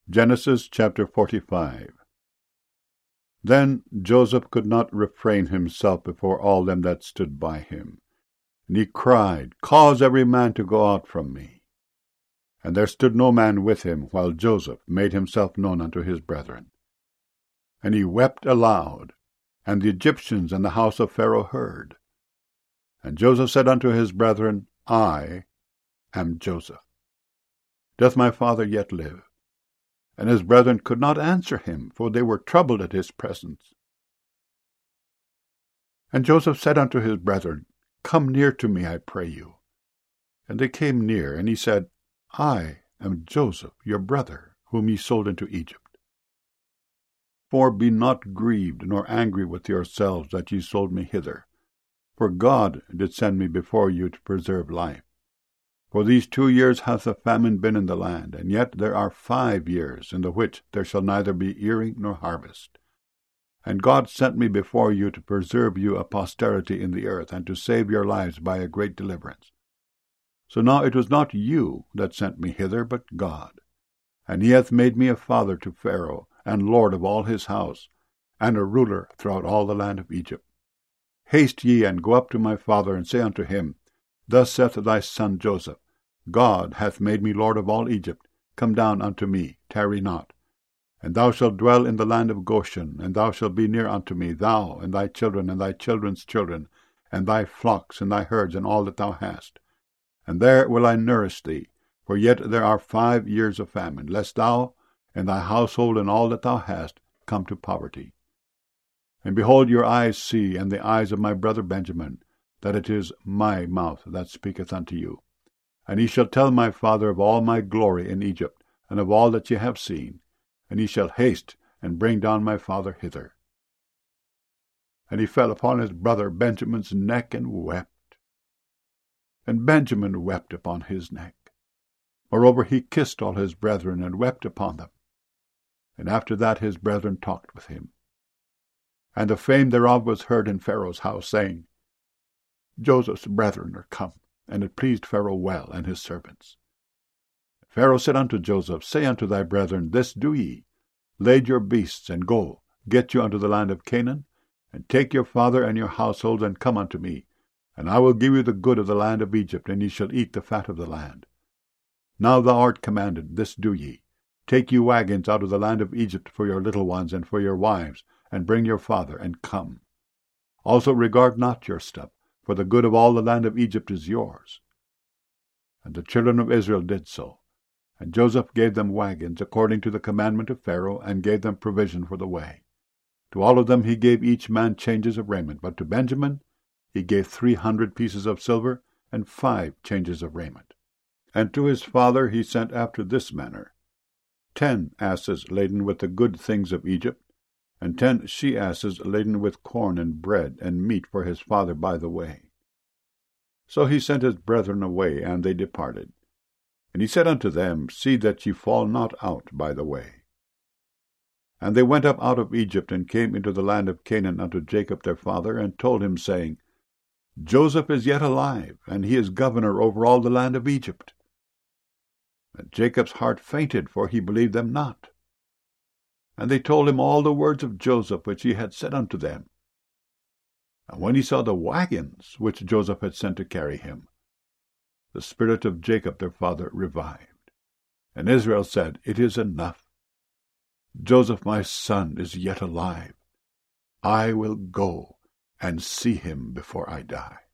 Genesis chapter 45. Then Joseph could not refrain himself before all them that stood by him. And he cried, Cause every man to go out from me. And there stood no man with him, while Joseph made himself known unto his brethren. And he wept aloud, and the Egyptians and the house of Pharaoh heard. And Joseph said unto his brethren, I am Joseph. Doth my father yet live? And his brethren could not answer him, for they were troubled at his presence. And Joseph said unto his brethren, Come near to me, I pray you. And they came near, and he said, I am Joseph, your brother, whom ye sold into Egypt. For be not grieved, nor angry with yourselves that ye sold me hither. For God did send me before you to preserve life. For these 2 years hath a famine been in the land, and yet there are 5 years, in the which there shall neither be earing nor harvest. And God sent me before you to preserve you a posterity in the earth, and to save your lives by a great deliverance. So now it was not you that sent me hither, but God. And he hath made me a father to Pharaoh, and lord of all his house, and a ruler throughout all the land of Egypt. Haste ye, and go up to my father, and say unto him, Thus saith thy son Joseph, God hath made me lord of all Egypt. Come down unto me, tarry not. And thou shalt dwell in the land of Goshen, and thou shalt be near unto me, thou, and thy children, and thy children's children, and thy flocks, and thy herds, and all that thou hast. And there will I nourish thee, for yet there are 5 years of famine, lest thou, and thy household, and all that thou hast, come to poverty. And behold, your eyes see, and the eyes of my brother Benjamin, that it is my mouth that speaketh unto you. And ye shall tell my father of all my glory in Egypt, and of all that ye have seen, and ye shall haste and bring down my father hither. And he fell upon his brother Benjamin's neck and wept. And Benjamin wept upon his neck. Moreover, he kissed all his brethren, and wept upon them. And after that his brethren talked with him. And the fame thereof was heard in Pharaoh's house, saying, Joseph's brethren are come, and it pleased Pharaoh well, and his servants. Pharaoh said unto Joseph, Say unto thy brethren, This do ye, lade your beasts, and go, get you unto the land of Canaan, and take your father and your household, and come unto me, and I will give you the good of the land of Egypt, and ye shall eat the fat of the land. Now thou art commanded, this do ye, take you wagons out of the land of Egypt for your little ones, and for your wives, and bring your father, and come. Also regard not your stuff, for the good of all the land of Egypt is yours. And the children of Israel did so. And Joseph gave them wagons, according to the commandment of Pharaoh, and gave them provision for the way. To all of them he gave each man changes of raiment, but to Benjamin he gave 300 pieces of silver, and 5 changes of raiment. And to his father he sent after this manner: 10 asses laden with the good things of Egypt, and 10 she-asses laden with corn and bread and meat for his father by the way. So he sent his brethren away, and they departed. And he said unto them, See that ye fall not out by the way. And they went up out of Egypt, and came into the land of Canaan unto Jacob their father, and told him, saying, Joseph is yet alive, and he is governor over all the land of Egypt. And Jacob's heart fainted, for he believed them not. And they told him all the words of Joseph which he had said unto them. And when he saw the wagons which Joseph had sent to carry him, the spirit of Jacob their father revived. And Israel said, It is enough. Joseph my son is yet alive. I will go and see him before I die.